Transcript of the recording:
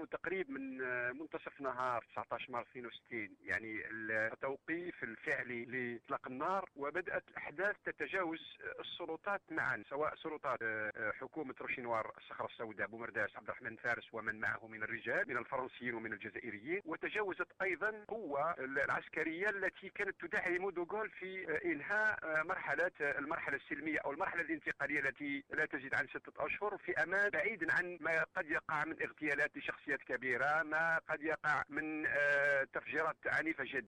تقريبا من منتصف نهار 19 مارس 62 يعني التوقيف الفعلي لاطلاق النار، وبدات الاحداث تتجاوز السلطات معا، سواء سلطات حكومه روشينوار الصخره السوداء بومرداس عبد الرحمن فارس ومن معه من الرجال من الفرنسيين ومن الجزائريين، وتجاوزت ايضا القوه العسكريه التي كانت تدعم دوغول في انهاء المرحله السلميه او المرحله الانتقاليه التي لا تزيد عن 6 اشهر في امان، بعيدا عن ما قد يقع من اغتيالات لشخصيات كبيره، ما قد يقع من تفجيرات عنيفه جدا.